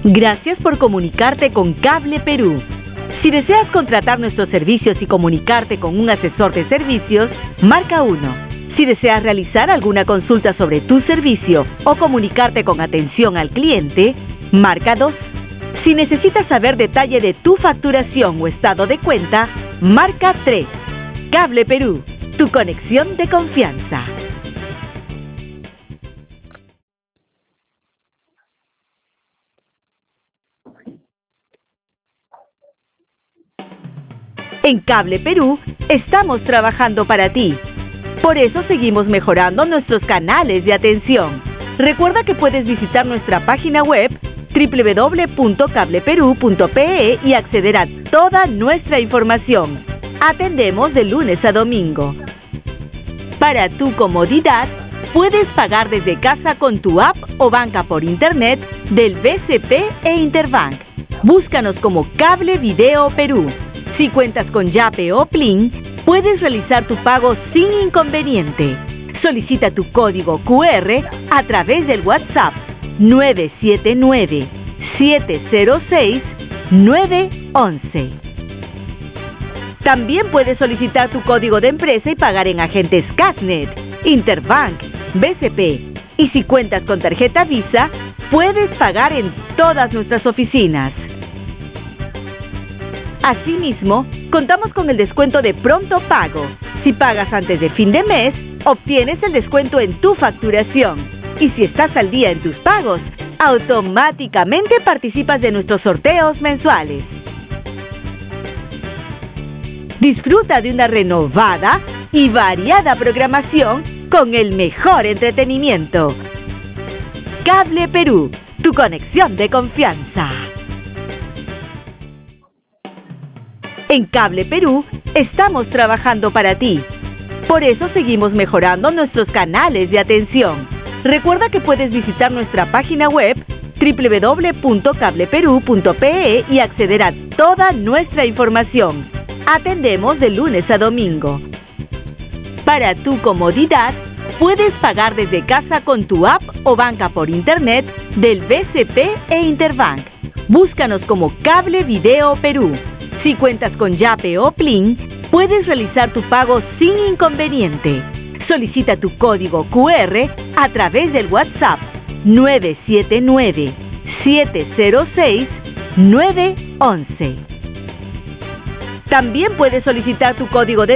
Gracias por comunicarte con Cable Perú. Si deseas contratar nuestros servicios y comunicarte con un asesor de servicios, marca 1. Si deseas realizar alguna consulta sobre tu servicio o comunicarte con atención al cliente, marca 2. Si necesitas saber detalle de tu facturación o estado de cuenta, marca 3. Cable Perú, tu conexión de confianza. En Cable Perú estamos trabajando para ti. Por eso seguimos mejorando nuestros canales de atención. Recuerda que puedes visitar nuestra página web www.cableperu.pe y acceder a toda nuestra información. Atendemos de lunes a domingo. Para tu comodidad, puedes pagar desde casa con tu app o banca por internet del BCP e Interbank. Búscanos como Cable Video Perú. Si cuentas con Yape o Plin, puedes realizar tu pago sin inconveniente. Solicita tu código QR a través del WhatsApp 979-706-911. También puedes solicitar tu código de empresa y pagar en agentes Casnet, Interbank, BCP. Y si cuentas con tarjeta Visa, puedes pagar en todas nuestras oficinas. Asimismo, contamos con el descuento de pronto pago. Si pagas antes de fin de mes, obtienes el descuento en tu facturación. Y si estás al día en tus pagos, automáticamente participas de nuestros sorteos mensuales. Disfruta de una renovada y variada programación con el mejor entretenimiento. Cable Perú, tu conexión de confianza. En Cable Perú estamos trabajando para ti. Por eso seguimos mejorando nuestros canales de atención. Recuerda que puedes visitar nuestra página web www.cableperu.pe y acceder a toda nuestra información. Atendemos de lunes a domingo. Para tu comodidad, puedes pagar desde casa con tu app o banca por internet del BCP e Interbank. Búscanos como Cable Video Perú. Si cuentas con Yape o Plin, puedes realizar tu pago sin inconveniente. Solicita tu código QR a través del WhatsApp 979-706-911. También puedes solicitar tu código de